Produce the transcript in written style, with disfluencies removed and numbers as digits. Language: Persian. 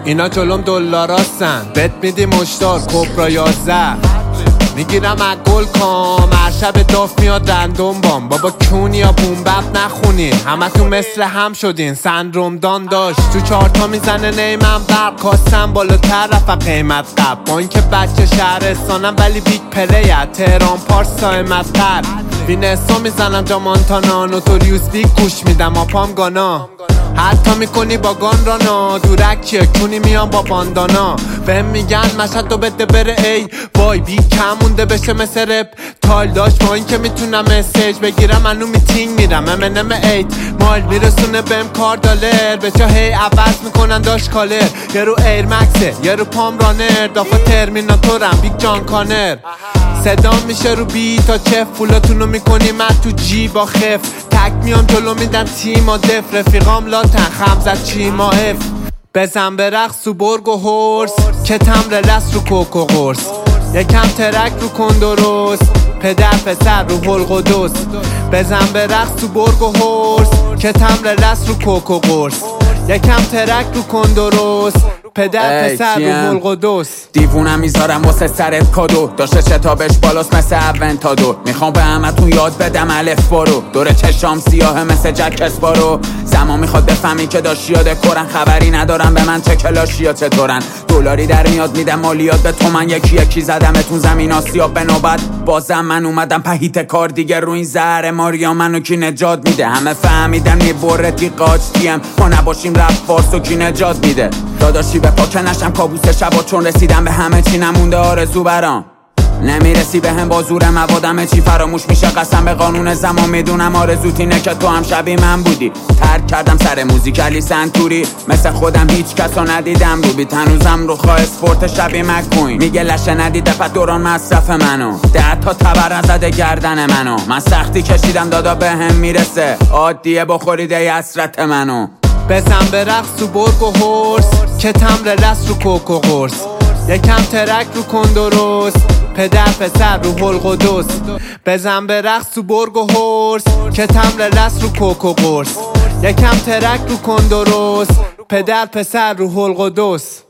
اینا جلوم دلاراستن، بت میدی مشتار کبرا 11 میگیرم از گل کام، هر شب داف میاد رندوم بام. بابا کونی یا بومبپ نخونین، همه تو مثل هم شدین، سندروم دان داشت تو چارتا میزنه نیمم برق. کاستم بالاتر رفت قیمت قبل، با اینکه بچه شهرستانم ولی بیگ پلیه. تهران پارس سایمتر وینسا میزنم جا مانتانا، نوتوریوس بیگ گوش میدم آپام گانا. حتی میکنی با گان رانا، دورکیه کونی میان با باندانا. بهم میگن مشهد دو بده بره ای وای، بی کم مونده بشه مثل رپ تایل داشت. با این که میتونم مسیج بگیرم منو میتینگ میرم امنم 8 مایل میرسونه بهم کار دالر. به چه هی عوض میکنن داشت کالر، یه رو ایر مکسه یه رو پام رانر. دافا ترمیناتورم بیگ جان کانر، صدام میشه رو بی تا چف. پولاتونو میکنی من تو جی با خف، تک میام جلو میدن تیم و دف. رفیقام لاتن خمزت چی ما اف. بزن به رقص تو برگ و هرس، که تمر لس رو کوکو قرص. یکم ترک رو کندروس، پدر پسر رو حلق و دوس. بزن به رقص تو برگ و هرس، که تمر لس رو کوکو قرص. یکم ترک رو کندروس، پدر پسر رو حلق و دوس. دیوونم میذارم واسه سرت کادو، داشته شتابش بالاست مثل اونتادو. میخوام به همتون یاد بدم الف بارو، دور چشام سیاه مثل جک اسپارو. زمان میخواد بفهمی که داشت یاد کرن، خبری ندارم به من چه کلاشیا چطورن. دلاری در میاد میدم مالیات به تومن، یکی یکی زدمتون زمین آسیاب به نوبت. بازم من اومدم پهیت کار دیگه، رو این زهر ماریا منو کی نجات میده. همه فهمیدن میبرتی قاچتیم، ما نباشیم رفت فارسو کی نجات میده. داداشی به پاک نشم کابوس شبا، چون رسیدم به همه چی نمونده آرزو برام. نمیرسی به هم با زور موادمه چی فراموش میشه قسم به قانون زمان. میدونم آرزوت اینه که تو هم شبیه من بودی. ترک کردم سر موزیک علی سنتوری، مثل خودم هیچ کسو ندیدم رو بیت. هنوزم رو خواه اسپورت شبیه مکوین، میگه لشه ندیده پس دوران مصرف منو. 10 تا تبر نزده گردن منو، من سختی کشیدم دادا به هم میرسه. عادیه بخوریده حسرت منو. بزن به رقص تو برگ و هرس، که تمر لس رو کوکو قرص. یکم ترک رو کندروس، پدر پسر رو حلق و دوس. بزن به رقص تو برگ و هرس، که تمر لس رو کوکو قرص. یکم ترک رو کندروس، پدر پسر رو حلق و دوس.